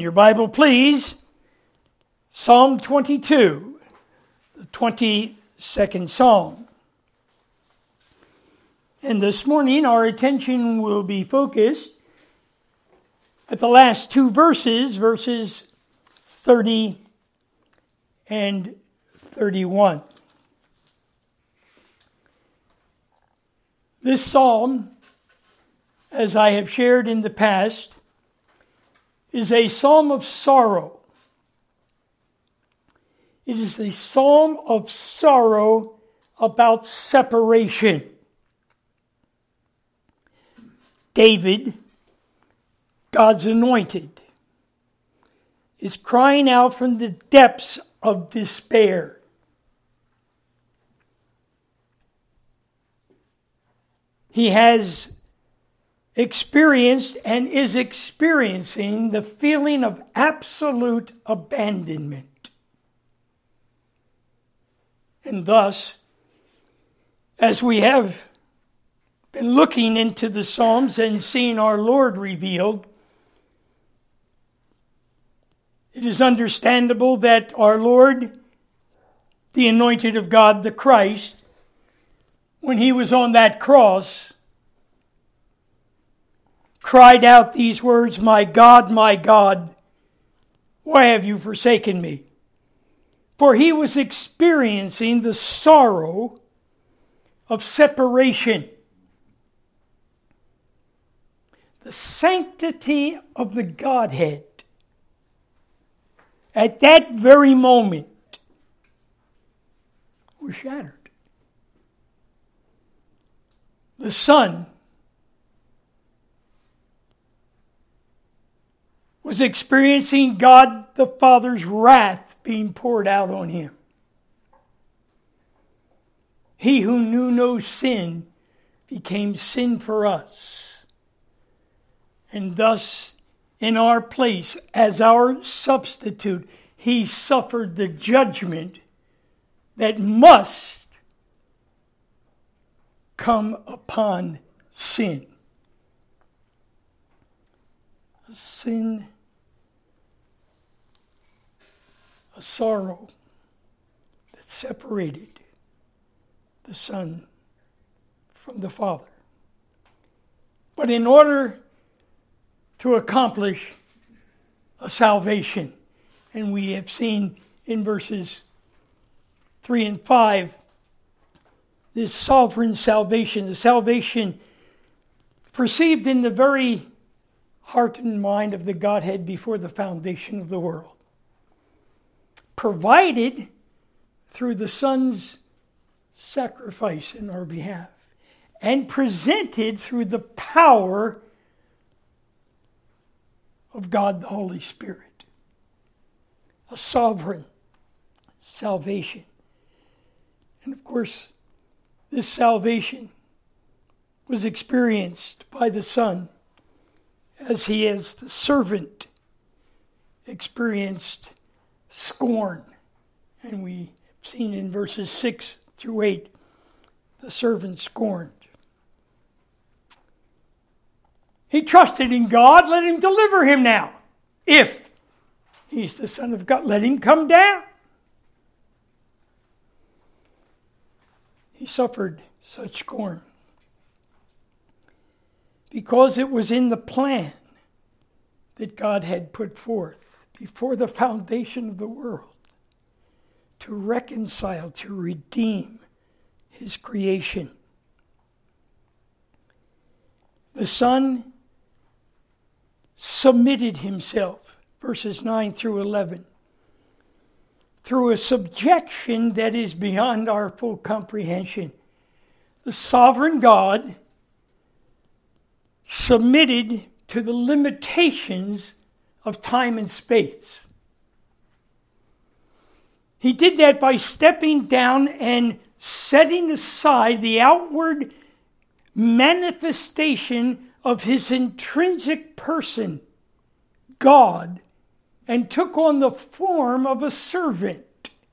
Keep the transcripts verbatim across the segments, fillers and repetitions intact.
your Bible, please, Psalm twenty-two, the twenty-second Psalm. And this morning our attention will be focused at the last two verses, verses thirty and thirty-one. This psalm, as I have shared in the past, is a psalm of sorrow. It is a psalm of sorrow about separation. David, God's anointed, is crying out from the depths of despair. He has experienced and is experiencing the feeling of absolute abandonment. And thus, as we have been looking into the Psalms and seeing our Lord revealed, it is understandable that our Lord, the anointed of God, the Christ, when he was on that cross, cried out these words, "My God, my God, why have you forsaken me?" For he was experiencing the sorrow of separation. The sanctity of the Godhead at that very moment was shattered. The Son was experiencing God the Father's wrath being poured out on him. He who knew no sin became sin for us. And thus, in our place, as our substitute, he suffered the judgment that must come upon sin. A sin, a sorrow that separated the Son from the Father. But in order to accomplish a salvation, and we have seen in verses three and five, this sovereign salvation, the salvation perceived in the very heart and mind of the Godhead before the foundation of the world, provided through the Son's sacrifice in our behalf, and presented through the power of God the Holy Spirit. A sovereign salvation. And of course, this salvation was experienced by the Son as he, as the servant, experienced scorn. And we have seen in verses six through eight, the servant scorned. He trusted in God, let him deliver him now. If he's the Son of God, let him come down. He suffered such scorn because it was in the plan that God had put forth before the foundation of the world to reconcile, to redeem his creation. The Son submitted himself, verses nine through eleven, through a subjection that is beyond our full comprehension. The sovereign God submitted to the limitations of time and space. He did that by stepping down and setting aside the outward manifestation of his intrinsic person, God, and took on the form of a servant.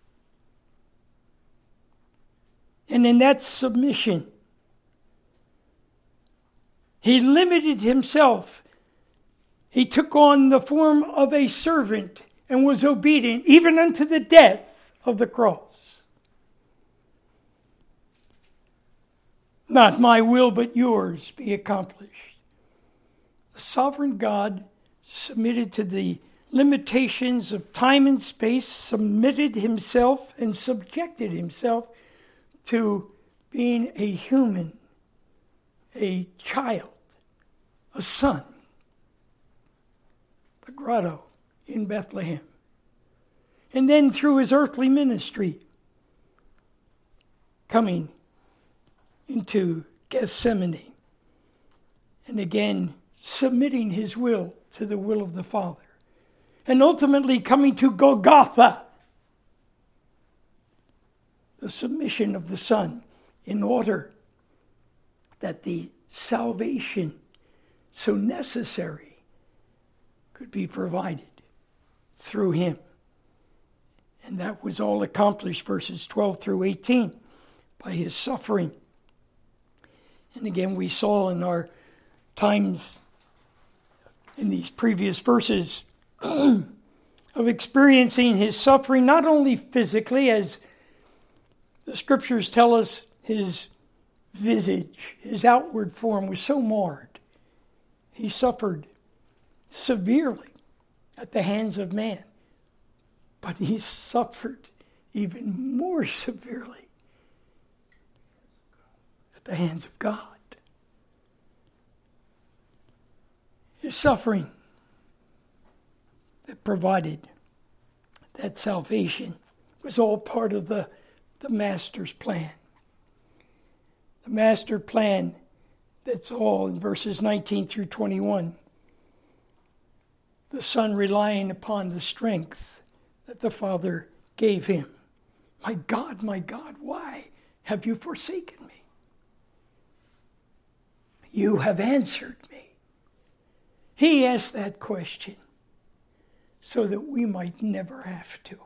And in that submission, he limited himself He took on the form of a servant and was obedient even unto the death of the cross. Not my will, but yours be accomplished. The sovereign God submitted to the limitations of time and space, submitted himself and subjected himself to being a human, a child, a son. The grotto in Bethlehem. And then through his earthly ministry, coming into Gethsemane, and again submitting his will to the will of the Father, and ultimately coming to Golgotha, the submission of the Son, in order that the salvation so necessary could be provided through him. And that was all accomplished, verses twelve through eighteen, by his suffering. And again, we saw in our times in these previous verses of experiencing his suffering, not only physically, as the scriptures tell us his visage, his outward form was so marred. He suffered severely at the hands of man, but he suffered even more severely at the hands of God. His suffering that provided that salvation was all part of the, the Master's plan. The master plan that's all in verses nineteen through twenty-one. The Son relying upon the strength that the Father gave him. My God, my God, why have you forsaken me? You have answered me. He asked that question so that we might never have to.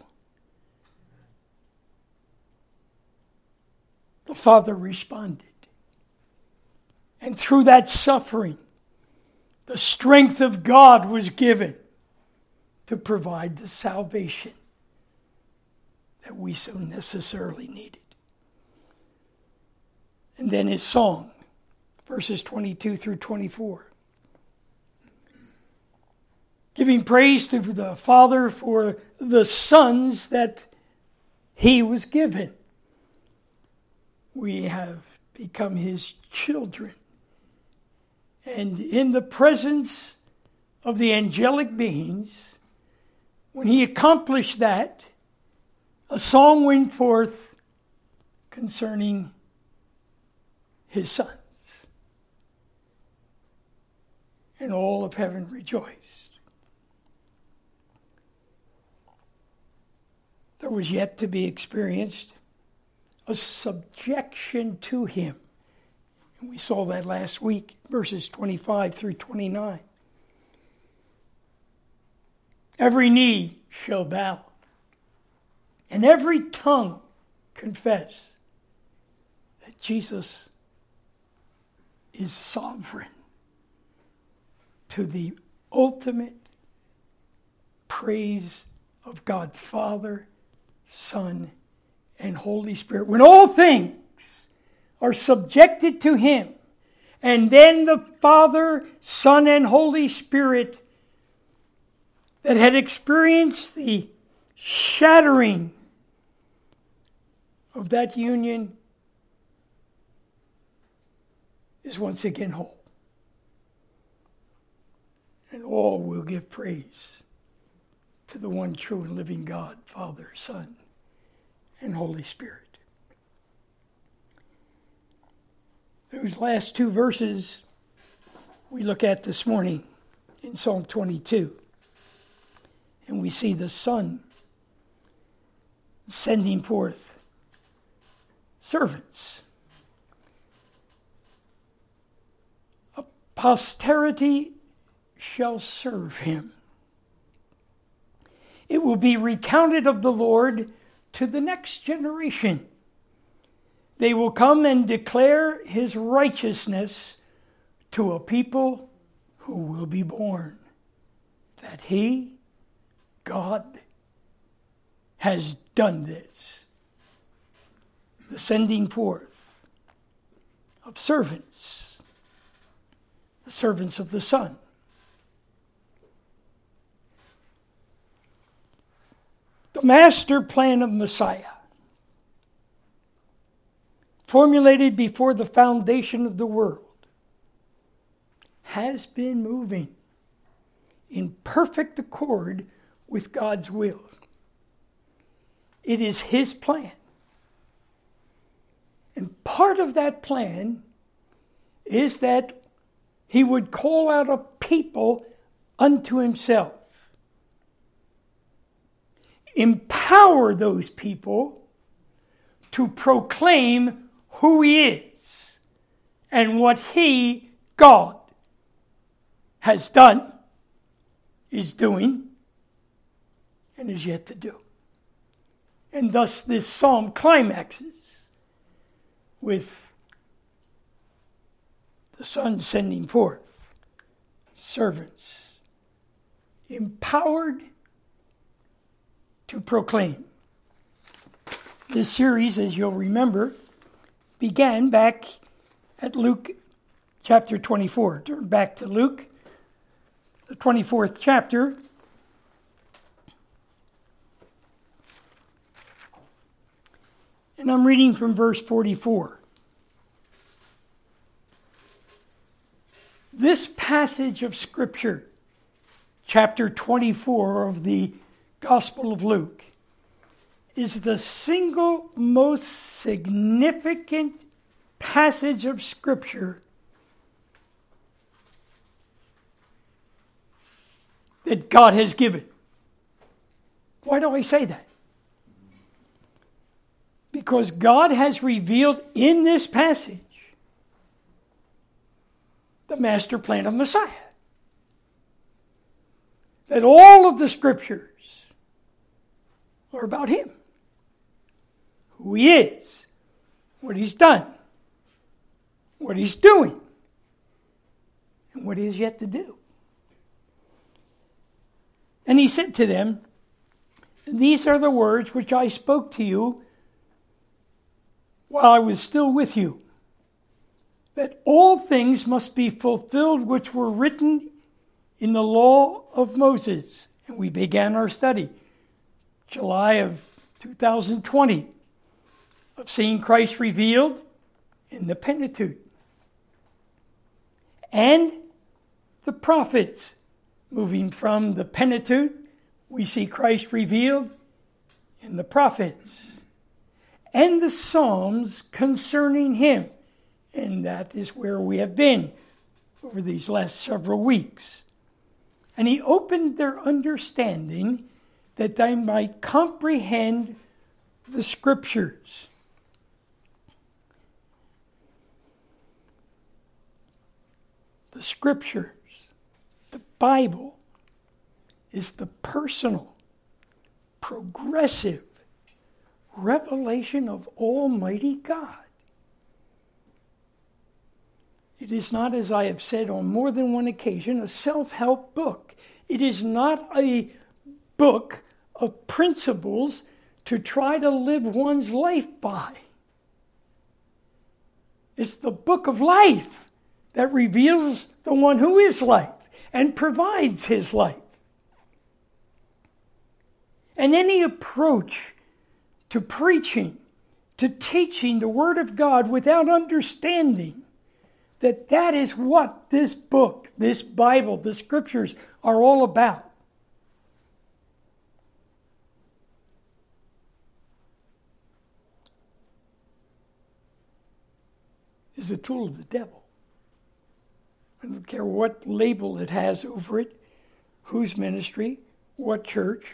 The Father responded. And through that suffering, the strength of God was given to provide the salvation that we so necessarily needed. And then his song, verses twenty-two through twenty-four. Giving praise to the Father for the sons that he was given. We have become his children. And in the presence of the angelic beings, when he accomplished that, a song went forth concerning his sons. And all of heaven rejoiced. There was yet to be experienced a subjection to him. And we saw that last week, verses twenty-five through twenty-nine. Every knee shall bow, and every tongue confess that Jesus is sovereign, to the ultimate praise of God Father, Son, and Holy Spirit. When all things are subjected to him, and then the Father, Son, and Holy Spirit that had experienced the shattering of that union is once again whole. And all will give praise to the one true and living God, Father, Son, and Holy Spirit. Those last two verses we look at this morning in Psalm twenty-two. And we see the Son sending forth servants. A posterity shall serve him. It will be recounted of the Lord to the next generation. They will come and declare his righteousness to a people who will be born that he, God, has done this. The sending forth of servants, the servants of the Son. The master plan of Messiah, formulated before the foundation of the world, has been moving in perfect accord with God's will. It is his plan. And part of that plan is that he would call out a people unto himself. Empower those people to proclaim who he is and what he, God, has done, is doing, and is yet to do. And thus this psalm climaxes with the Son sending forth servants, empowered to proclaim. This series, as you'll remember, began back at Luke chapter twenty-four. Turn back to Luke, the twenty-fourth chapter. And I'm reading from verse forty-four. This passage of Scripture, chapter twenty-four of the Gospel of Luke, is the single most significant passage of Scripture that God has given. Why do I say that? Because God has revealed in this passage the master plan of Messiah. That all of the Scriptures are about him. Who he is, what he's done, what he's doing, and what he has yet to do. And he said to them, these are the words which I spoke to you while I was still with you, that all things must be fulfilled which were written in the law of Moses. And we began our study, July of two thousand twenty, of seeing Christ revealed in the Pentateuch. And the prophets, moving from the Pentateuch, we see Christ revealed in the prophets. And the Psalms concerning him. And that is where we have been over these last several weeks. And he opened their understanding that they might comprehend the Scriptures. The Scriptures, the Bible, is the personal, progressive revelation of Almighty God. It is not, as I have said on more than one occasion, a self-help book. It is not a book of principles to try to live one's life by. It's the book of life that reveals the one who is life and provides his life. And any approach to preaching, to teaching the Word of God without understanding that that is what this book, this Bible, the Scriptures are all about, is a tool of the devil. I don't care what label it has over it, whose ministry, what church.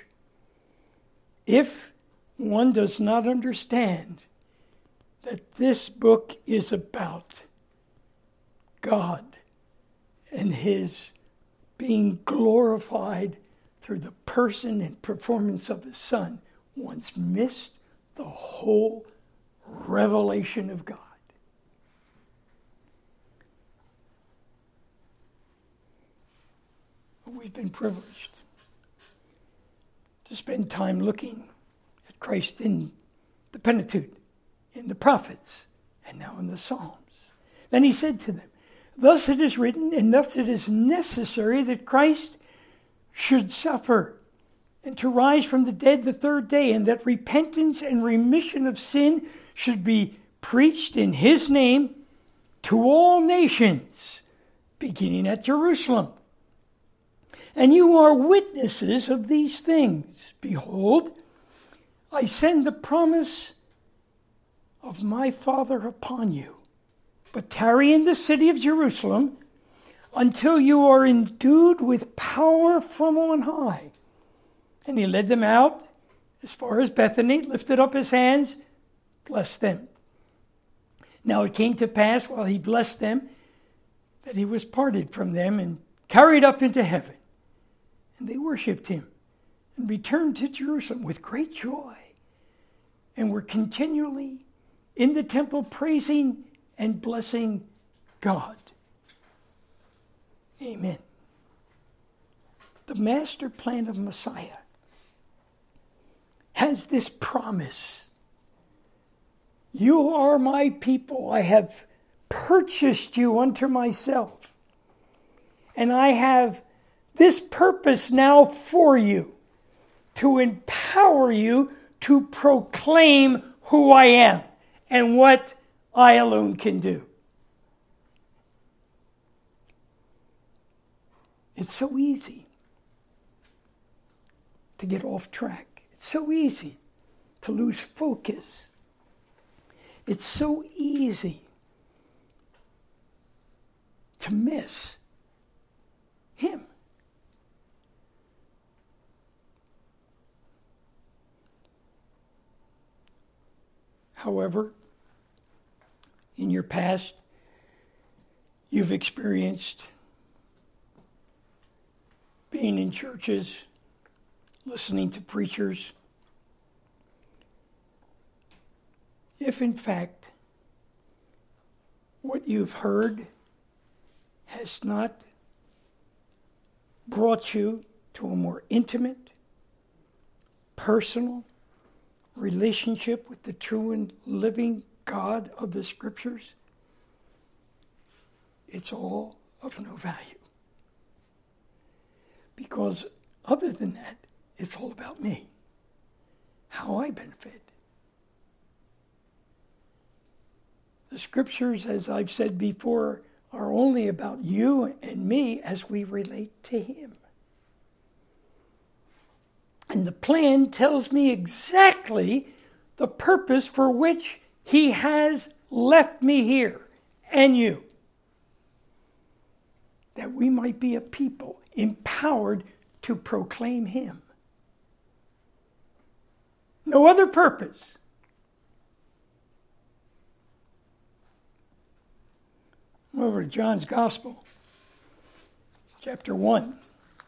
If one does not understand that this book is about God and his being glorified through the person and performance of his Son, one's missed the whole revelation of God. We've been privileged to spend time looking at Christ in the Pentateuch, in the prophets, and now in the Psalms. Then he said to them, thus it is written, and thus it is necessary that Christ should suffer, and to rise from the dead the third day, and that repentance and remission of sin should be preached in his name to all nations, beginning at Jerusalem. And you are witnesses of these things. Behold, I send the promise of my Father upon you. But tarry in the city of Jerusalem until you are endued with power from on high. And he led them out as far as Bethany, lifted up his hands, blessed them. Now it came to pass while he blessed them that he was parted from them and carried up into heaven. And they worshipped him and returned to Jerusalem with great joy, and were continually in the temple praising and blessing God. Amen. The master plan of Messiah has this promise. You are my people. I have purchased you unto myself. And I have this purpose now for you, to empower you to proclaim who I am and what I alone can do. It's so easy to get off track. It's so easy to lose focus. It's so easy to miss him. However, in your past, you've experienced being in churches, listening to preachers. If in fact what you've heard has not brought you to a more intimate, personal relationship with the true and living God of the Scriptures, it's all of no value. Because other than that, it's all about me, how I benefit. The Scriptures, as I've said before, are only about you and me as we relate to him. And the plan tells me exactly the purpose for which he has left me here and you. That we might be a people empowered to proclaim him. No other purpose. Over to John's Gospel, chapter one.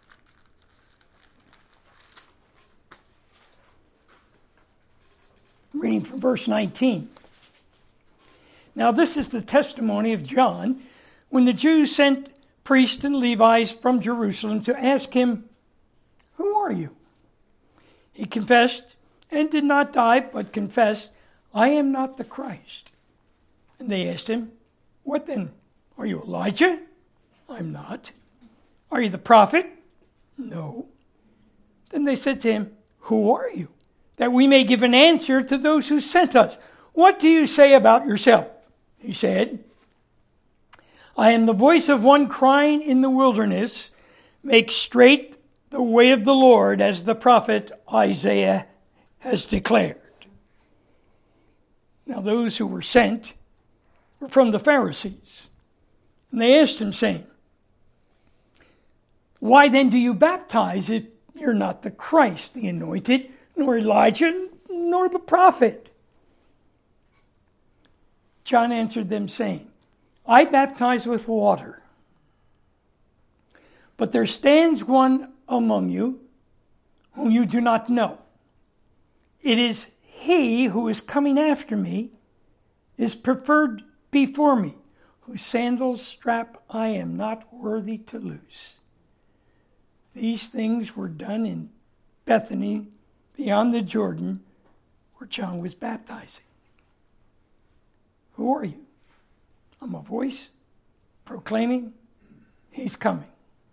Reading from verse nineteen. Now this is the testimony of John when the Jews sent priests and Levites from Jerusalem to ask him, "Who are you?" He confessed and did not die, but confessed, "I am not the Christ." And they asked him, "What then? Are you Elijah?" "I'm not." "Are you the prophet?" "No." Then they said to him, "Who are you? That we may give an answer to those who sent us. What do you say about yourself?" He said, "I am the voice of one crying in the wilderness, make straight the way of the Lord, as the prophet Isaiah has declared." Now those who were sent were from the Pharisees. And they asked him, saying, "Why then do you baptize if you're not the Christ, the anointed, nor Elijah, nor the prophet?" John answered them, saying, "I baptize with water. But there stands one among you whom you do not know. It is he who is coming after me, is preferred before me, whose sandals strap I am not worthy to loose." These things were done in Bethany, beyond the Jordan, where John was baptizing. Who are you? I'm a voice proclaiming he's coming.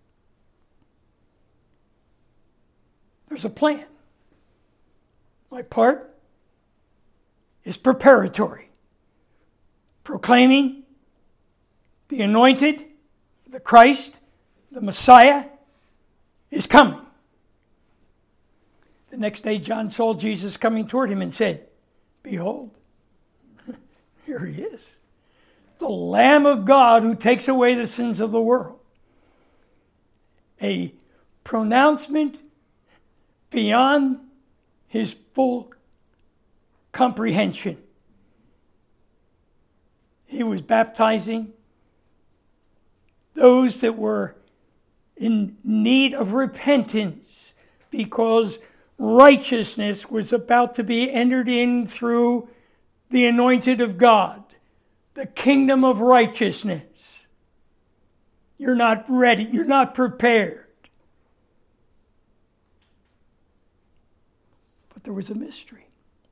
There's a plan. My part is preparatory. Proclaiming the anointed, the Christ, the Messiah is coming. The next day, John saw Jesus coming toward him and said, "Behold, here he is, the Lamb of God who takes away the sins of the world." A pronouncement beyond his full comprehension. He was baptizing those that were in need of repentance because righteousness was about to be entered in through the anointed of God, the kingdom of righteousness. You're not ready. You're not prepared. But there was a mystery.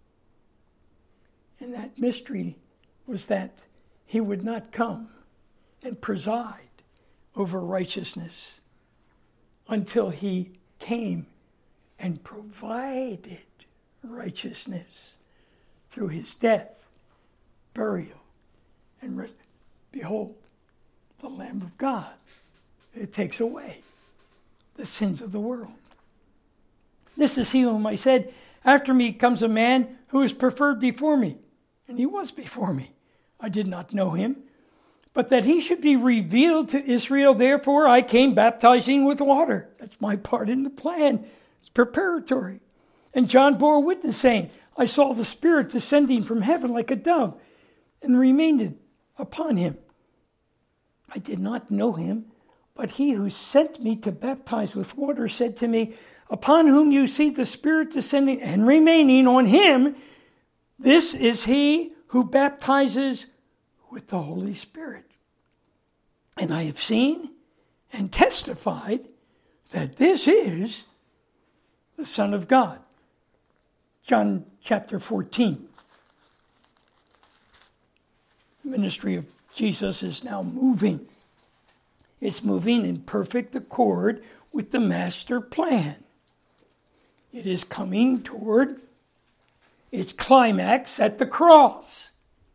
And that mystery was that he would not come and preside over righteousness until he came and provided righteousness through his death, burial, and res- behold, the Lamb of God. It takes away the sins of the world. This is he whom I said, after me comes a man who is preferred before me. And he was before me. I did not know him. But that he should be revealed to Israel, therefore I came baptizing with water. That's my part in the plan. It's preparatory. And John bore witness, saying, I saw the Spirit descending from heaven like a dove, and remained upon him. I did not know him, but he who sent me to baptize with water said to me, upon whom you see the Spirit descending and remaining on him, this is he who baptizes with the Holy Spirit. And I have seen and testified that this is the Son of God. John chapter fourteen. The ministry of Jesus is now moving. It's moving in perfect accord with the master plan. It is coming toward its climax at the cross.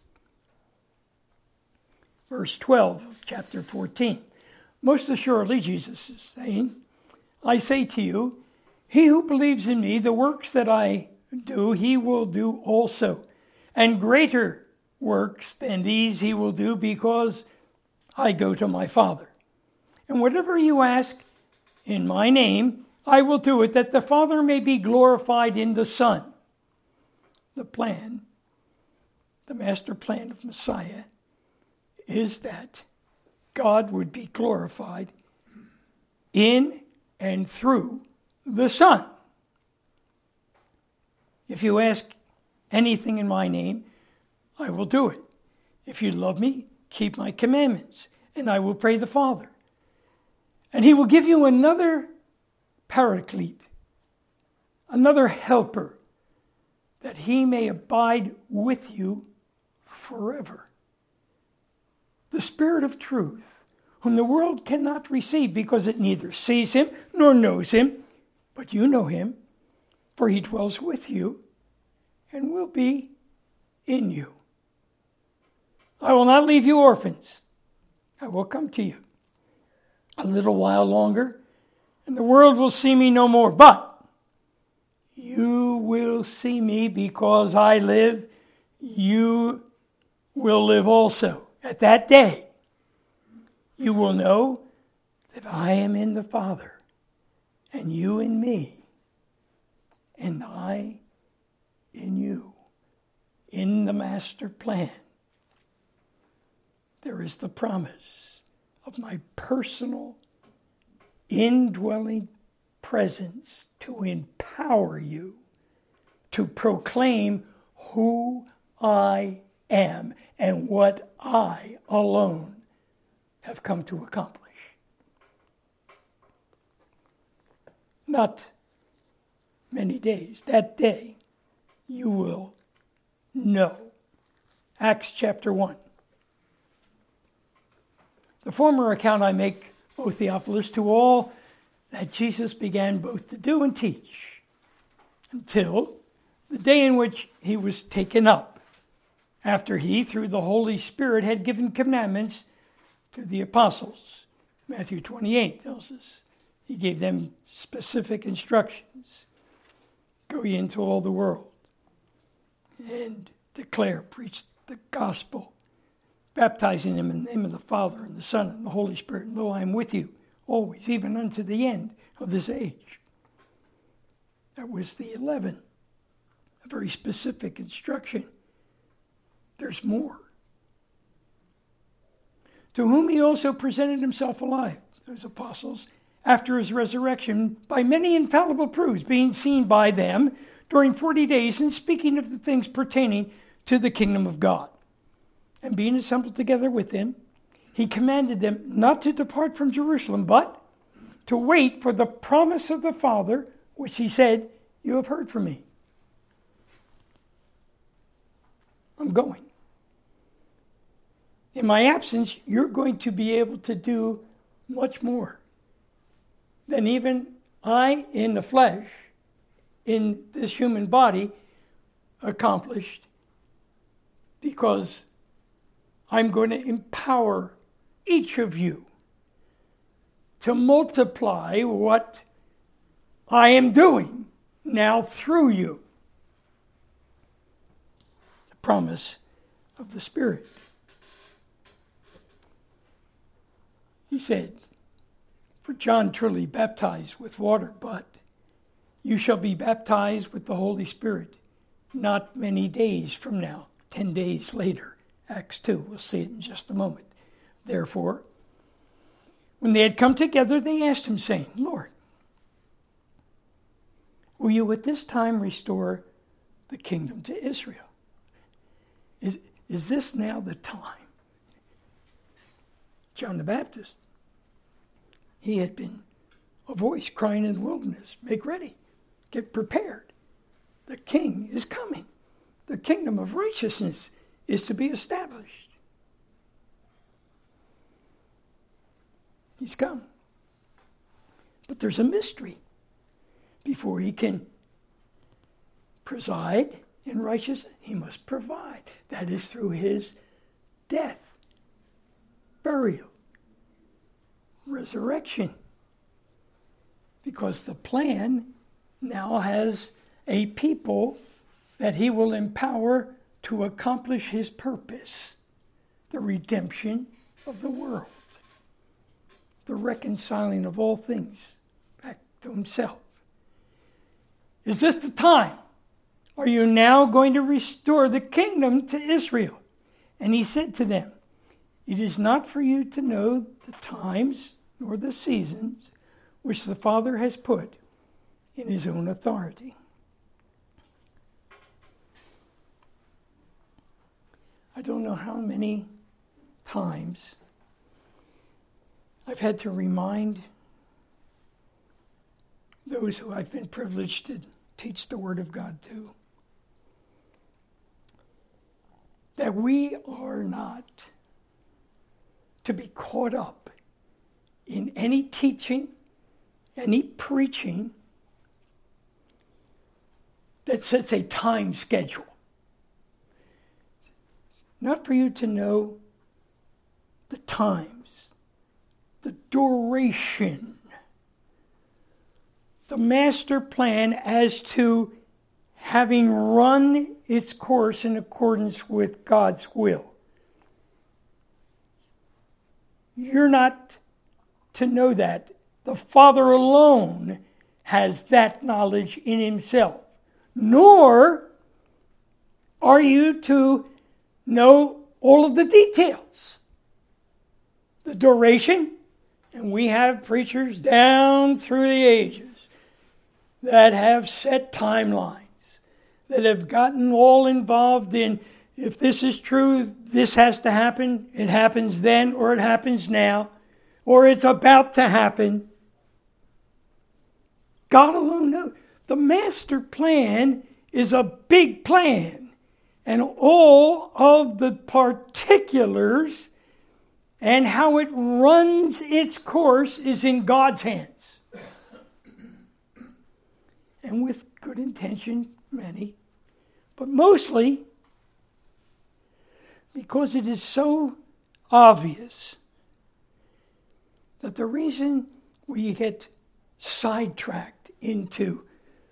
Verse twelve of chapter fourteen. Most assuredly, Jesus is saying, I say to you, he who believes in me, the works that I do, he will do also. And greater works than these he will do, because I go to my Father. And whatever you ask in my name, I will do it, that the Father may be glorified in the Son. The plan, the master plan of Messiah, is that God would be glorified in and through the Son. If you ask anything in my name, I will do it. If you love me, keep my commandments, and I will pray the Father. And he will give you another paraclete, another helper, that he may abide with you forever. The Spirit of truth, whom the world cannot receive because it neither sees him nor knows him, but you know him, for he dwells with you and will be in you. I will not leave you orphans. I will come to you. A little while longer, and the world will see me no more, but you will see me, because I live, you will live also. At that day, you will know that I am in the Father, and you in me, and I in you, in the master plan. There is the promise of my personal, indwelling presence to empower you to proclaim who I am and what I alone have come to accomplish. Not many days. That day you will know. Acts chapter one. The former account I make, O Theophilus, to all that Jesus began both to do and teach, until the day in which he was taken up, after he, through the Holy Spirit, had given commandments to the apostles. Matthew twenty-eight tells us he gave them specific instructions. Go ye into all the world and declare, preach the gospel, baptizing them in the name of the Father and the Son and the Holy Spirit. And lo, I am with you always, even unto the end of this age. That was the eleven. A very specific instruction. There's more. To whom he also presented himself alive, those apostles, after his resurrection, by many infallible proofs, being seen by them during forty days, and speaking of the things pertaining to the kingdom of God. And being assembled together with them, he commanded them not to depart from Jerusalem, but to wait for the promise of the Father, which he said, you have heard from me. I'm going. In my absence, you're going to be able to do much more than even I in the flesh, in this human body, accomplished, because I'm going to empower each of you to multiply what I am doing now through you. The promise of the Spirit. He said, for John truly baptized with water, but you shall be baptized with the Holy Spirit not many days from now, ten days later. Acts two, we'll see it in just a moment. Therefore, when they had come together, they asked him, saying, Lord, will you at this time restore the kingdom to Israel? Is, is this now the time? John the Baptist, he had been a voice crying in the wilderness, make ready, get prepared. The king is coming. The kingdom of righteousness is to be established. He's come. But there's a mystery. Before he can preside in righteousness, he must provide. That is through his death, burial, resurrection. Because the plan now has a people that he will empower to accomplish his purpose, the redemption of the world, the reconciling of all things back to himself. Is this the time? Are you now going to restore the kingdom to Israel? And he said to them, it is not for you to know the times nor the seasons which the Father has put in his own authority. I don't know how many times I've had to remind those who I've been privileged to teach the Word of God to that we are not to be caught up in any teaching, any preaching that sets a time schedule. Not for you to know the times, the duration, the master plan as to having run its course in accordance with God's will. You're not to know that. The Father alone has that knowledge in himself. Nor are you to know all of the details. The duration, and we have preachers down through the ages that have set timelines, that have gotten all involved in, if this is true, this has to happen, it happens then, or it happens now, or it's about to happen. God alone knows. The master plan is a big plan, and all of the particulars and how it runs its course is in God's hands. And with good intention, many, but mostly because it is so obvious that the reason we get sidetracked into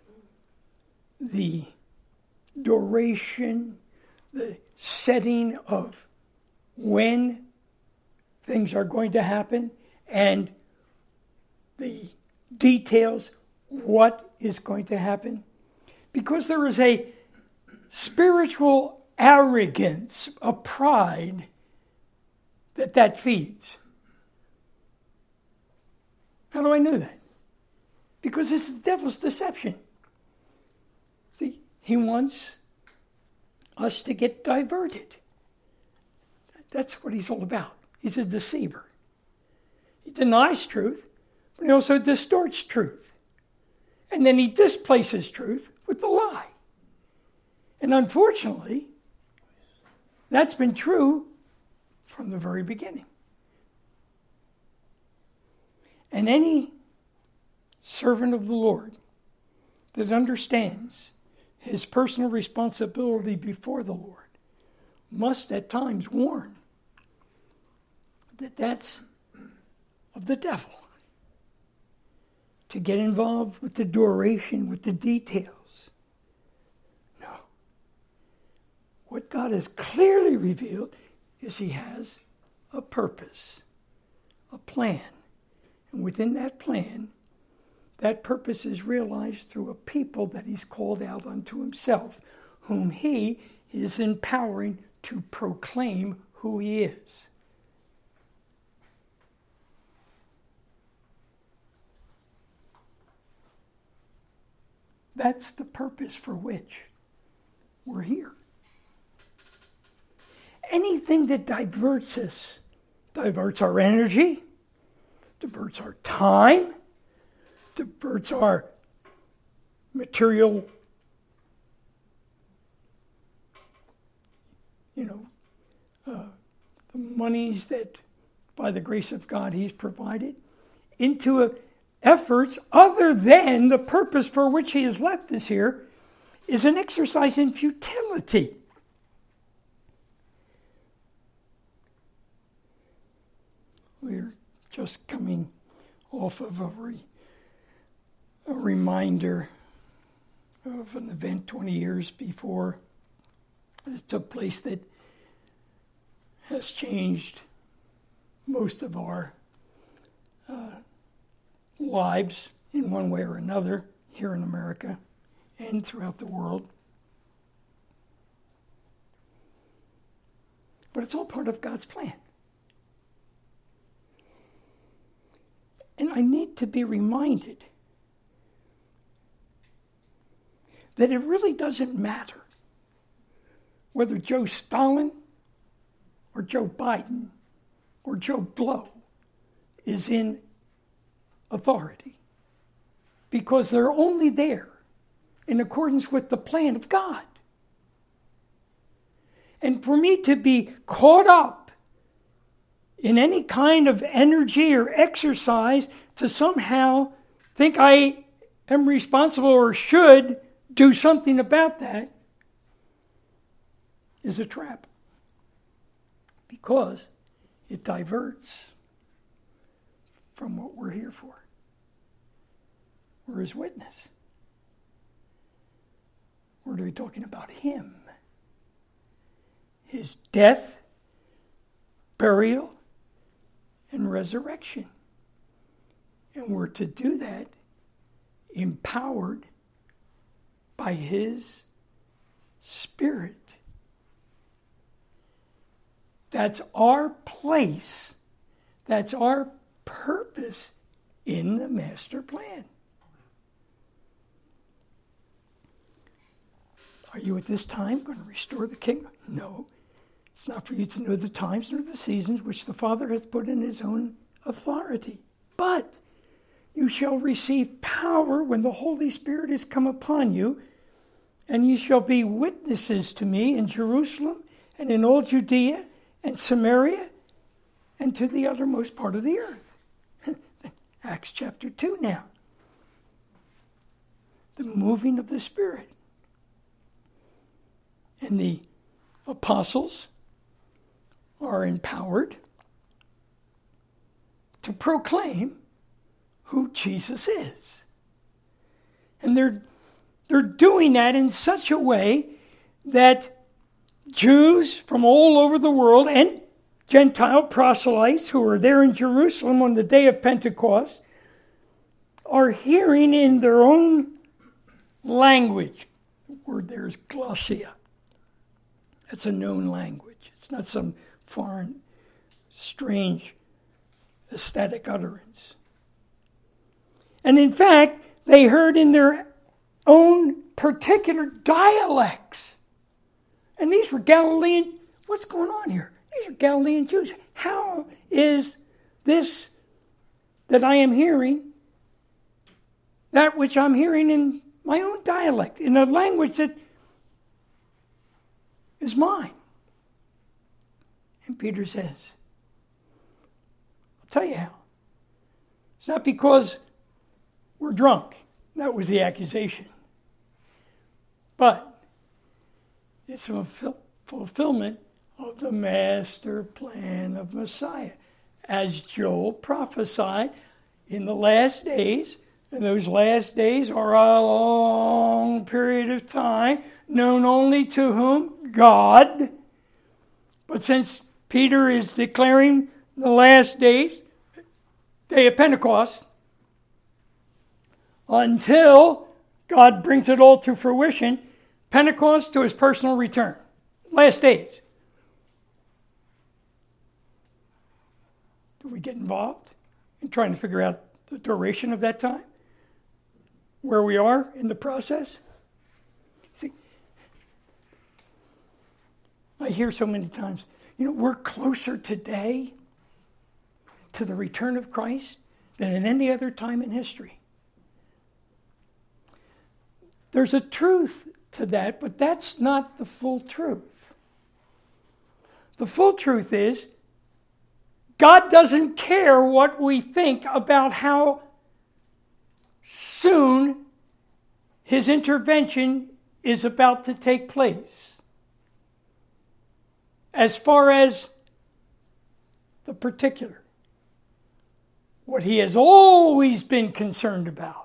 the duration, the setting of when things are going to happen, and the details, what is going to happen, because there is a spiritual arrogance, a pride that that feeds. How do I know that? Because it's the devil's deception. See, he wants us to get diverted. That's what he's all about. He's a deceiver. He denies truth, but he also distorts truth. And then he displaces truth with the lie. And unfortunately, that's been true from the very beginning. And any servant of the Lord that understands his personal responsibility before the Lord must at times warn that that's of the devil. To get involved with the duration, with the details. No. What God has clearly revealed is he has a purpose, a plan. And within that plan, that purpose is realized through a people that he's called out unto himself, whom he is empowering to proclaim who he is. That's the purpose for which we're here. Anything that diverts us, diverts our energy, diverts our time, diverts our material, you know, uh, the monies that by the grace of God he's provided, into a efforts other than the purpose for which he has left us here, is an exercise in futility. We're just coming off of a, re, a reminder of an event twenty years before that took place that has changed most of our uh, lives in one way or another here in America and throughout the world. But it's all part of God's plan. And I need to be reminded that it really doesn't matter whether Joe Stalin or Joe Biden or Joe Blow is in authority, because they're only there in accordance with the plan of God. And for me to be caught up in any kind of energy or exercise to somehow think I am responsible or should do something about that is a trap, because it diverts from what we're here for. We're his witness. We're to be talking about him, his death, burial, and resurrection. And we're to do that empowered by his Spirit. That's our place. That's our purpose in the master plan. Are you at this time going to restore the kingdom? No. It's not for you to know the times nor the seasons which the Father hath put in his own authority. But you shall receive power when the Holy Spirit has come upon you, and you shall be witnesses to me in Jerusalem and in all Judea and Samaria and to the uttermost part of the earth. Acts chapter two now. The moving of the Spirit. And the apostles are empowered to proclaim who Jesus is. And they're, they're doing that in such a way that Jews from all over the world and Gentile proselytes who are there in Jerusalem on the day of Pentecost are hearing in their own language. The word there is glossia. That's a known language. It's not some foreign, strange, ecstatic utterance. And in fact, they heard in their own particular dialects. And these were Galilean. What's going on here? These are Galilean Jews. How is this that I am hearing, that which I'm hearing in my own dialect, in a language that is mine? And Peter says, I'll tell you how. It's not because we're drunk. That was the accusation. But it's a fulfillment of the master plan of Messiah. As Joel prophesied, in the last days, and those last days are a long period of time, known only to whom? God. But since Peter is declaring the last days, day of Pentecost, until God brings it all to fruition, Pentecost to his personal return. Last days. Do we get involved in trying to figure out the duration of that time? Where we are in the process? See, I hear so many times, you know, we're closer today to the return of Christ than at any other time in history. There's a truth to that, but that's not the full truth. The full truth is, God doesn't care what we think about how soon his intervention is about to take place. As far as the particular, what he has always been concerned about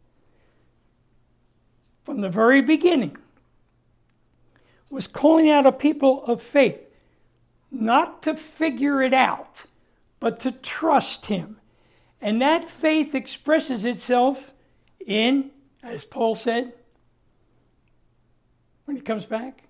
from the very beginning was calling out a people of faith, not to figure it out, but to trust him. And that faith expresses itself in, as Paul said, when he comes back,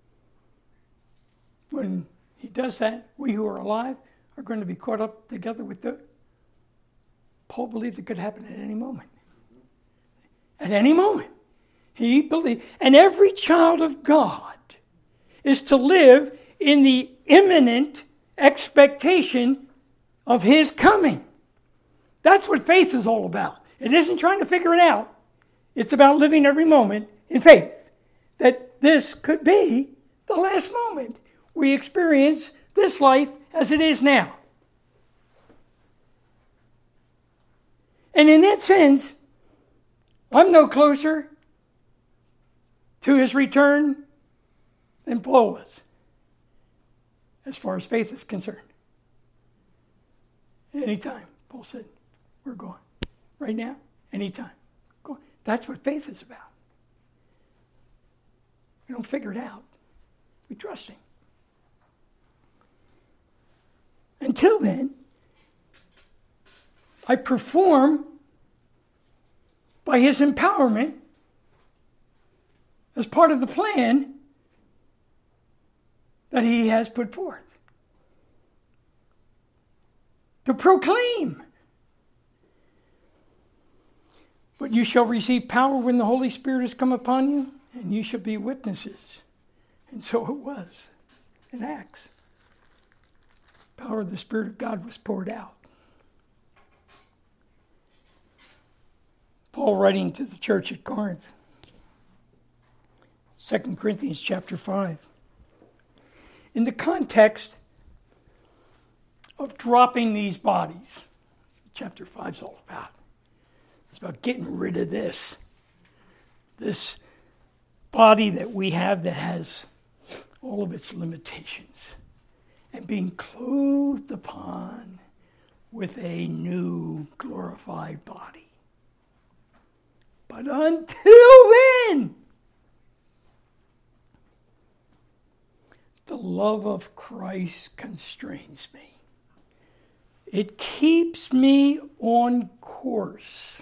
when he does that, we who are alive are going to be caught up together with the... Paul believed it could happen at any moment. At any moment. He believed. And every child of God is to live in the imminent expectation of his coming. That's what faith is all about. It isn't trying to figure it out. It's about living every moment in faith that this could be the last moment we experience this life as it is now. And in that sense, I'm no closer to his return than Paul was, as far as faith is concerned. Anytime, Paul said, we're going. Right now, anytime. Go. That's what faith is about. We don't figure it out. We trust him. Until then, I perform by his empowerment as part of the plan that he has put forth. To proclaim. But you shall receive power when the Holy Spirit has come upon you, and you shall be witnesses. And so it was in Acts. The power of the Spirit of God was poured out. Paul writing to the church at Corinth. Second Corinthians chapter five. In the context of dropping these bodies, chapter five is all about. It's about getting rid of this. This body that we have that has all of its limitations. And being clothed upon with a new glorified body. But until then, the love of Christ constrains me. It keeps me on course.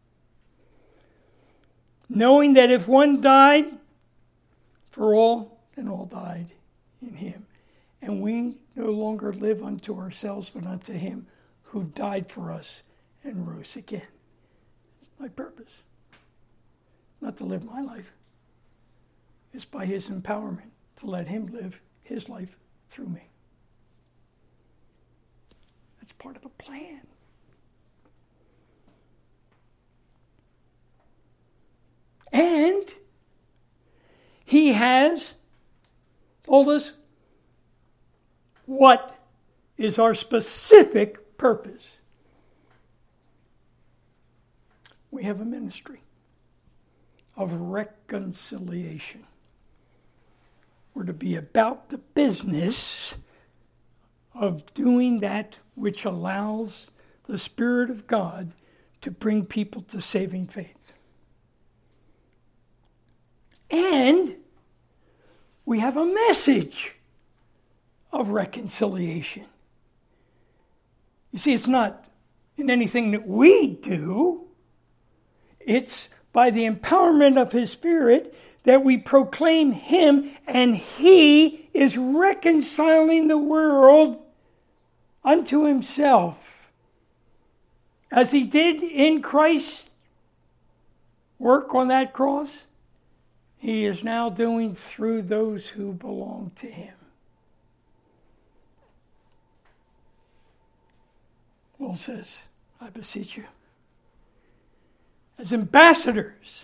Knowing that if one died for all, then all died in him. And we no longer live unto ourselves, but unto him who died for us and rose again. My purpose, not to live my life. It's by his empowerment to let him live his life through me. That's part of the plan. And he has told us what is our specific purpose. We have a ministry of reconciliation. We're to be about the business of doing that which allows the Spirit of God to bring people to saving faith. And we have a message of reconciliation. You see, it's not in anything that we do. It's by the empowerment of his Spirit that we proclaim him, and he is reconciling the world unto himself. As he did in Christ's work on that cross, he is now doing through those who belong to him. Paul says, I beseech you, as ambassadors,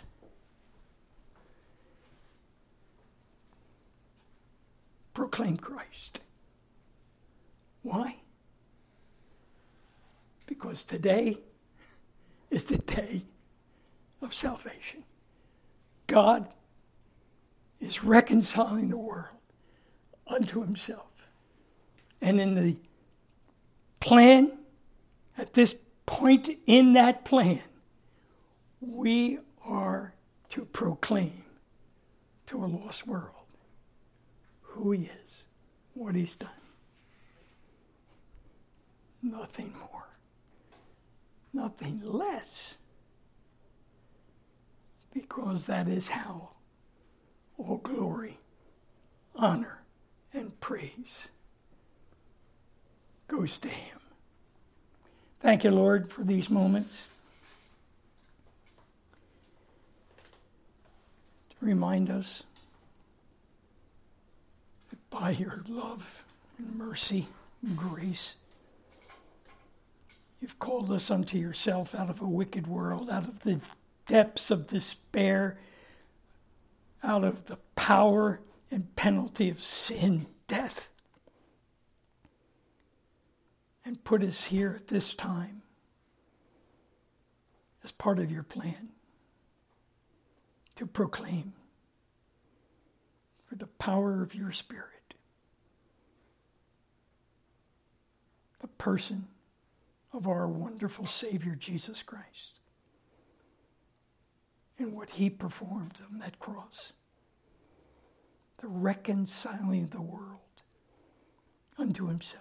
proclaim Christ. Why? Because today is the day of salvation. God is reconciling the world unto himself. And in the plan, at this point in that plan, we are to proclaim to a lost world who he is, what he's done. Nothing more. Nothing less. Because that is how all glory, honor, and praise goes to him. Thank you, Lord, for these moments. To remind us that by your love and mercy and grace, you've called us unto yourself out of a wicked world, out of the depths of despair, out of the power and penalty of sin, death, and put us here at this time as part of your plan to proclaim for the power of your Spirit the person of our wonderful Savior, Jesus Christ, and what he performed on that cross, the reconciling of the world unto himself.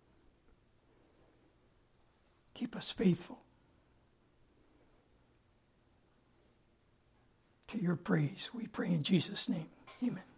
Keep us faithful to your praise. We pray in Jesus' name. Amen.